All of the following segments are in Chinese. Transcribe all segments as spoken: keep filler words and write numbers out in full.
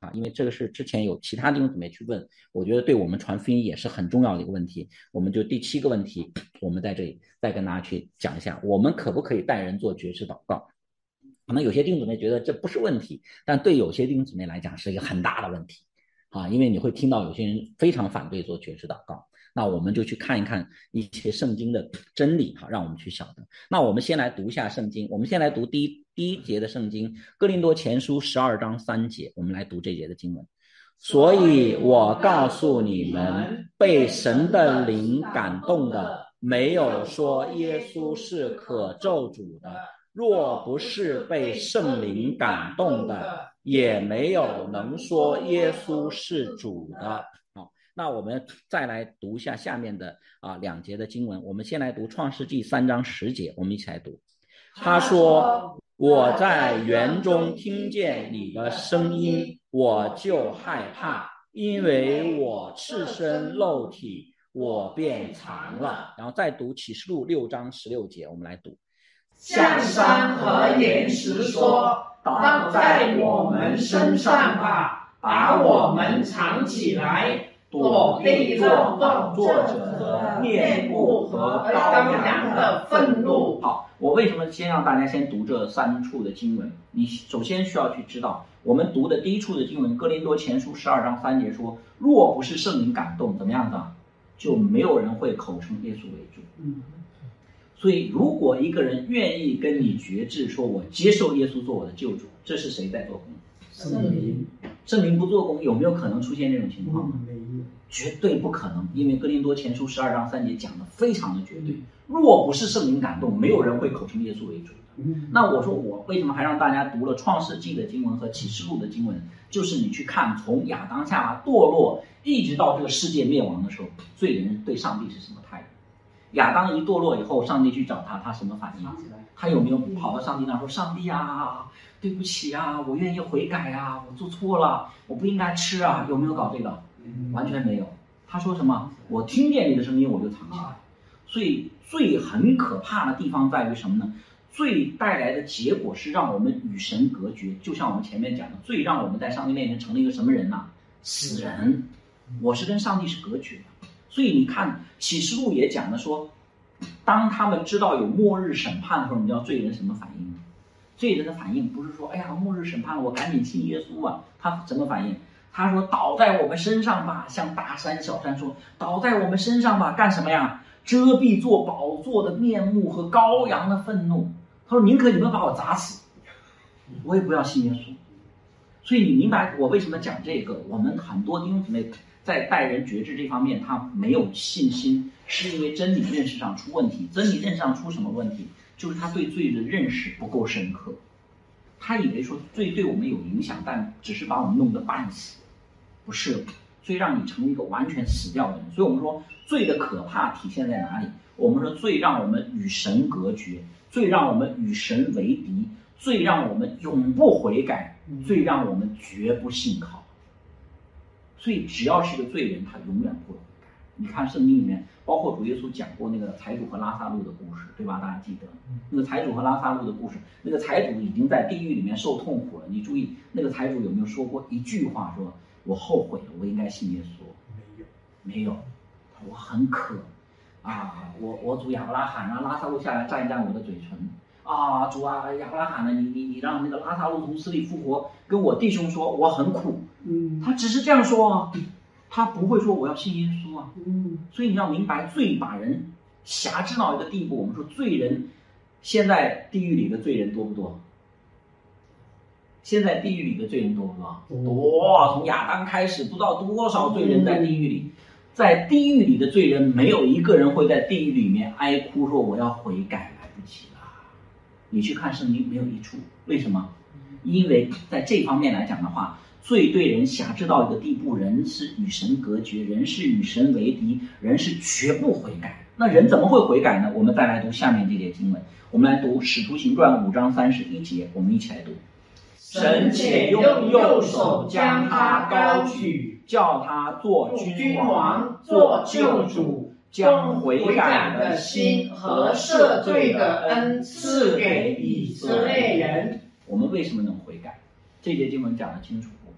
啊，因为这个是之前有其他弟兄姊妹去问，我觉得对我们传福音也是很重要的一个问题。我们就第七个问题，我们在这里再跟大家去讲一下，我们可不可以带人做决志祷告？可能有些弟兄姊妹觉得这不是问题，但对有些弟兄姊妹来讲是一个很大的问题啊，因为你会听到有些人非常反对做决志祷告。那我们就去看一看一些圣经的真理，好，让我们去晓得。那我们先来读一下圣经，我们先来读第一第一节的圣经，哥林多前书十二章三节，我们来读这节的经文。所以我告诉你们，被神的灵感动的，没有说耶稣是可咒诅的，若不是被圣灵感动的，也没有能说耶稣是主的。那我们再来读一下下面的啊两节的经文。我们先来读创世纪三章十节，我们一起来读。他说，我在园中听见你的声音，我就害怕，因为我赤身露体，我便藏了。然后再读启示录六章十六节，我们来读。 向山和岩石说，倒在我们身上吧，把我们藏起来，躲避做造作者的面目和羔羊的愤怒。 好，我为什么先让大家先读这三处的经文？你首先需要去知道，我们读的第一处的经文，哥林多前书十二章三节说，若不是圣灵感动，怎么样子啊？就没有人会口称耶稣为主。嗯，所以如果一个人愿意跟你决志，说我接受耶稣做我的救主，这是谁在做工？ 圣灵。 圣灵不做工，有没有可能出现这种情况？没有，绝对不可能。因为哥林多前书十二章三节讲的非常的绝对，若不是圣灵感动，没有人会口称耶稣为主的。那我说我为什么还让大家读了创世纪的经文和启示录的经文？就是你去看从亚当夏娃堕落一直到这个世界灭亡的时候，罪人对上帝是什么态度？亚当一堕落以后，上帝去找他，他什么反应？他有没有跑到上帝那说，上帝啊，对不起啊，我愿意悔改啊，我做错了，我不应该吃啊？有没有搞这个？完全没有。他说什么？我听见你的声音，我就藏起来。所以罪很可怕的地方在于什么呢？罪带来的结果是让我们与神隔绝，就像我们前面讲的，罪让我们在上帝面前成了一个什么人呢、啊？死人。我是跟上帝是隔绝的。所以你看启示录也讲的说，当他们知道有末日审判的时候，你知道罪人什么反应吗？罪人的反应不是说，哎呀，末日审判了，我赶紧信耶稣啊。他什么反应？他说，倒在我们身上吧，像大山小山说，倒在我们身上吧，干什么呀？遮蔽做宝座的面目和羔羊的愤怒。他说，宁可你们把我砸死，我也不要信耶稣。所以你明白我为什么讲这个？我们很多弟兄姊妹在待人觉知这方面他没有信心，是因为真理认识上出问题。真理认识上出什么问题？就是他对罪的认识不够深刻。他以为说罪对我们有影响，但只是把我们弄得半死。不是，罪让你成为一个完全死掉的人。所以我们说罪的可怕体现在哪里？我们说罪让我们与神隔绝，罪让我们与神为敌，罪让我们永不悔改，罪让我们绝不信靠。所以只要是个罪人，他永远不会悔改。你看圣经里面，包括主耶稣讲过那个财主和拉撒路的故事，对吧？大家记得那个财主和拉撒路的故事，那个财主已经在地狱里面受痛苦了。你注意那个财主有没有说过一句话，说我后悔了，我应该信耶稣？没有，没有。我很渴啊，我我主亚伯拉罕，让拉撒路下来蘸一蘸我的嘴唇啊，主啊，亚伯拉罕呢，你你你让那个拉撒路从死里复活，跟我弟兄说我很苦。嗯，他只是这样说啊，他不会说我要信耶稣啊。嗯，所以你要明白，罪把人辖制到一个地步。我们说罪人，现在地狱里的罪人多不多？现在地狱里的罪人多不多？多，从亚当开始，不知道多少罪人在地狱里。在地狱里的罪人，没有一个人会在地狱里面哀哭说我要悔改，来不及了。你去看圣经，没有一处。为什么？因为在这方面来讲的话，罪对人辖制到一个地步，人是与神隔绝，人是与神为敌，人是绝不悔改。那人怎么会悔改呢？我们再来读下面这节经文，我们来读使徒行传五章三十一节，我们一起来读。 神且用右手将他高举， 叫他做君王，做救主，将悔改的心和赦罪的恩赐给以色列人。 我们为什么能悔改？这节经文讲得清楚。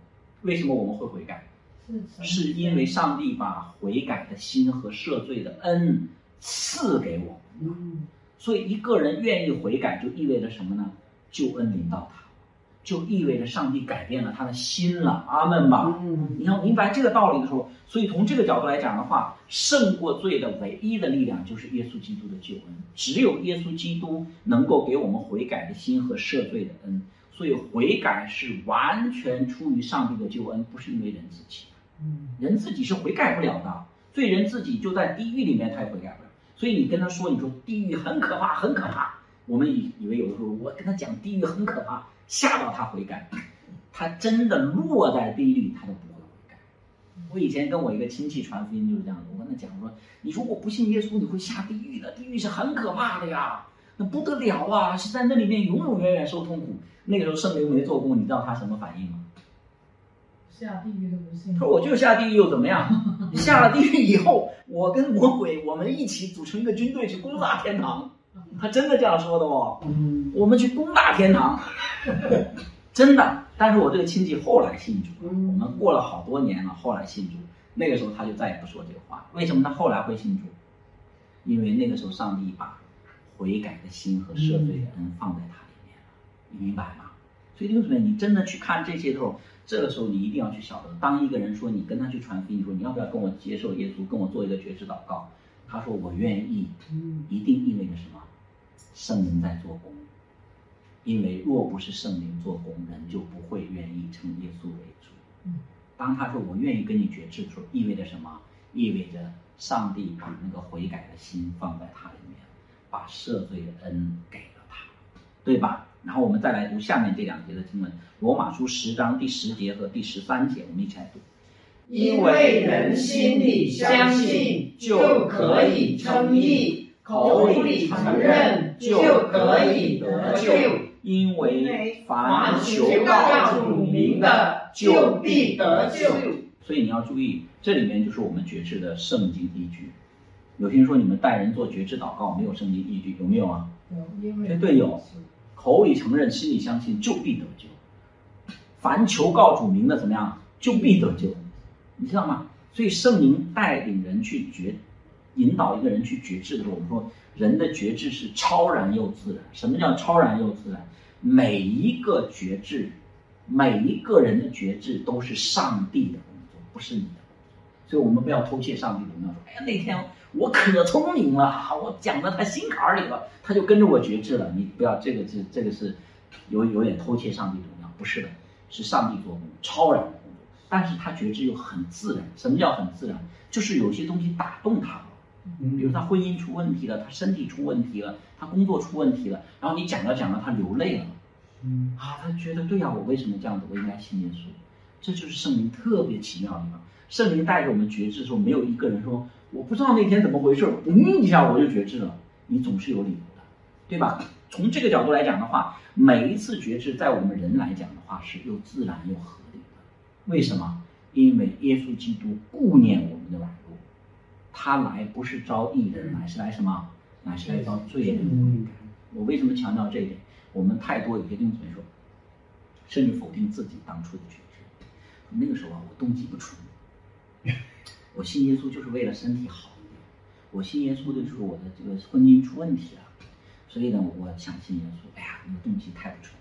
为什么我们会悔改？是因为上帝把悔改的心和赦罪的恩赐给我们。所以一个人愿意悔改，就意味着什么呢？救恩临到他，就意味着上帝改变了他的心了。阿们吧。你要明白这个道理的时候，所以从这个角度来讲的话，胜过罪的唯一的力量就是耶稣基督的救恩。只有耶稣基督能够给我们悔改的心和赦罪的恩。所以悔改是完全出于上帝的救恩，不是因为人自己。人自己是悔改不了的，罪人自己就在地狱里面他也悔改不了。所以你跟他说，你说地狱很可怕很可怕，我们以以为有的时候我跟他讲地狱很可怕，吓到他悔改，他真的落在地狱他都不会悔改。我以前跟我一个亲戚传福音就是这样的，我跟他讲说，你如果不信耶稣你会下地狱的，地狱是很可怕的呀，那不得了啊，是在那里面永永远远受痛苦。那个时候圣灵没做工，你知道他什么反应吗？ 下地狱都不信。 他说我就下地狱又怎么样？下了地狱以后，我跟魔鬼我们一起组成一个军队去攻打天堂。他真的这样说的哦。我们去攻打天堂，真的。但是我这个亲戚后来信主了，我们过了好多年了，后来信主。那个时候他就再也不说这个话。为什么他后来会信主？因为那个时候上帝把悔改的心和赦罪的恩放在他里面了，你明白吗？所以弟兄姊妹，你真的去看这些的时候，这个时候你一定要去晓得，当一个人说你跟他去传福音，说你要不要跟我接受耶稣，跟我做一个决志祷告，他说我愿意，一定意味着什么？圣灵在做工。因为若不是圣灵做工，人就不会愿意称耶稣为主。当他说我愿意跟你决志的时候，意味着什么？意味着上帝把那个悔改的心放在他里面，把赦罪的恩给了他，对吧？然后我们再来读下面这两节的经文，罗马书十章第十节和第十三节，我们一起来读。 因为人心里相信，就可以称义，口里承认，就可以得救。 因为凡求告主名的，就必得救。 所以你要注意，这里面就是我们决志的圣经依据。有些人说你们带人做决志祷告没有圣经依据，有没有啊？ 有，因为绝对有。口里承认，心里相信，就必得救。凡求告主名的怎么样，就必得救，你知道吗？所以圣灵带领人去决，引导一个人去决志的时候，我们说人的决志是超然又自然。什么叫超然又自然？每一个决志，每一个人的决志都是上帝的工作，不是你的工作。所以我们不要偷窃上帝的荣耀，说哎呀那天我可聪明了，我讲到他心坎里了，他就跟着我决志了。你不要这个是这个是有有点偷窃上帝的荣耀，不是的，是上帝做工，超然的工作。但是他决志又很自然。什么叫很自然？就是有些东西打动他了。比如他婚姻出问题了，他身体出问题了，他工作出问题了，然后你讲着讲着他流泪了，嗯啊，他觉得对呀、啊，我为什么这样子？我应该信耶稣。这就是圣灵特别奇妙的地方。圣灵带着我们决志的时候，没有一个人说我不知道那天怎么回事，嗯一下我就决志了。你总是有理由的，对吧？从这个角度来讲的话，每一次决志在我们人来讲的话是又自然又合理的。为什么？因为耶稣基督顾念我们的软弱。他来不是招义人，乃是来什么？乃是来招罪人。我为什么强调这一点？我们太多有些弟兄姊妹说，甚至否定自己当初的决志。那个时候啊，我动机不纯，我信耶稣就是为了身体好一点。我信耶稣的时候，我的这个婚姻出问题了，所以呢，我想信耶稣。哎呀，那个动机太不纯。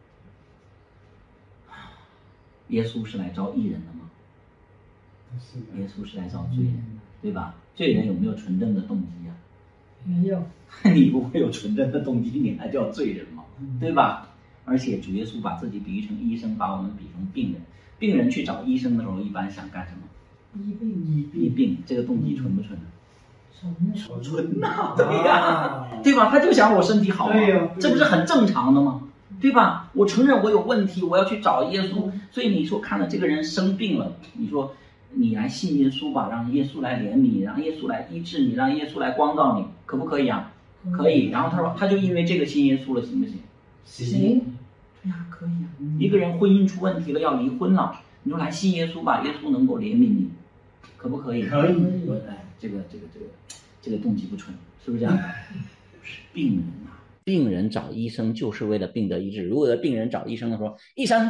耶稣是来招义人的吗？耶稣是来招罪人的，对吧？罪人有没有纯正的动机啊？ 没有。 你不会有纯正的动机，你还叫罪人吗？对吧？而且主耶稣把自己比喻成医生，把我们比成病人。病人去找医生的时候，一般想干什么？ 医病。 医病。医病，这个动机纯不纯呢？ 纯纯呐，对呀，对吧？他就想我身体好嘛，这不是很正常的吗？对吧？我承认我有问题，我要去找耶稣。所以你说看到这个人生病了，你说你来信耶稣吧，让耶稣来怜悯，让耶稣来医治你，让耶稣来光照你，可不可以啊？可以。然后他说他就因为这个信耶稣了，行不行？ 行。 对呀，可以啊。一个人婚姻出问题了，要离婚了，你说来信耶稣吧，耶稣能够怜悯你，可不可以？ 可以。 哎，这个这个这个这个动机不纯，是不是这样的？是病人啊。病人找医生就是为了病得医治。如果病人找医生的时候，医生，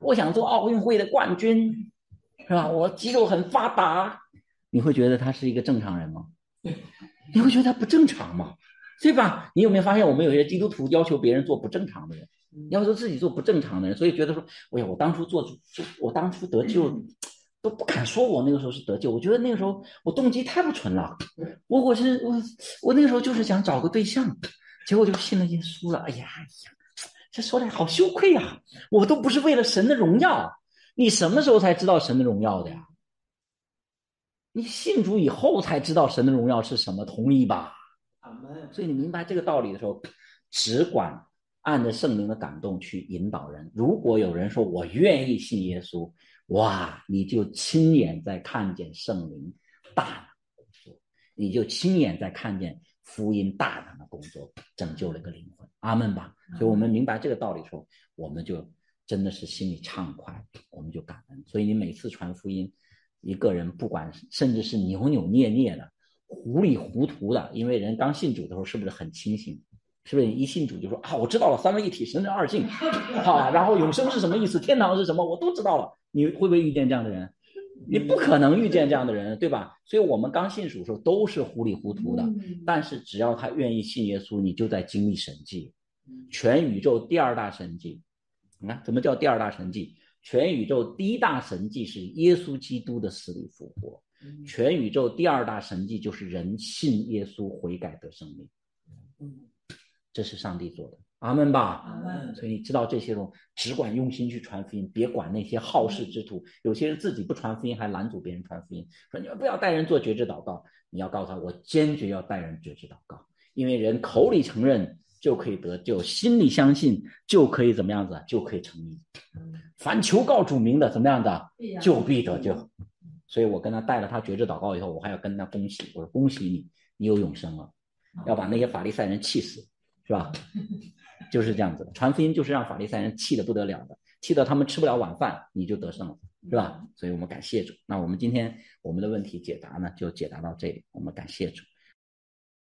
我想做奥运会的冠军，是吧？我肌肉很发达，你会觉得他是一个正常人吗？你会觉得他不正常吗？对吧？你有没有发现我们有些基督徒要求别人做不正常的人，要求自己做不正常的人，所以觉得说，哎呀，我当初做，我当初得救都不敢说我那个时候是得救，我觉得那个时候我动机太不纯了，我我是我我那个时候就是想找个对象，结果就信了耶稣了。哎呀哎呀，这说来好羞愧啊！我都不是为了神的荣耀，你什么时候才知道神的荣耀的呀？你信主以后才知道神的荣耀是什么，同意吧？所以你明白这个道理的时候，只管按着圣灵的感动去引导人。如果有人说我愿意信耶稣，哇，你就亲眼在看见圣灵大能工作，你就亲眼在看见福音大能的工作，拯救了一个灵魂。阿们吧。所以我们明白这个道理的时候，我们就真的是心里畅快，我们就感恩。所以你每次传福音，一个人不管甚至是扭扭捏捏的，糊里糊涂的，因为人刚信主的时候是不是很清醒？是不是一信主就说啊，我知道了，三位一体，神的二性，啊，然后永生是什么意思，天堂是什么，我都知道了。你会不会遇见这样的人？你不可能遇见这样的人，对吧？所以我们刚信主的时候都是糊里糊涂的，但是只要他愿意信耶稣，你就在经历神迹。全宇宙第二大神迹，你看什么叫第二大神迹？全宇宙第一大神迹是耶稣基督的死里复活，全宇宙第二大神迹就是人信耶稣悔改得生命。这是上帝做的，阿们吧。 阿们。 所以你知道这些东西，只管用心去传福音，别管那些好事之徒。有些人自己不传福音，还拦阻别人传福音，说你们不要带人做觉知祷告。你要告诉他，我坚决要带人觉知祷告，因为人口里承认就可以得救，心里相信就可以怎么样子，就可以成义。凡求告主名的，怎么样的就必得救。所以我跟他带了他觉知祷告以后，我还要跟他恭喜，我说恭喜你，你有永生了，要把那些法利赛人气死。是吧？就是这样子的，传福音就是让法利赛人气得不得了的，气得他们吃不了晚饭，你就得胜了，是吧？所以我们感谢主。那我们今天我们的问题解答呢，就解答到这里，我们感谢主。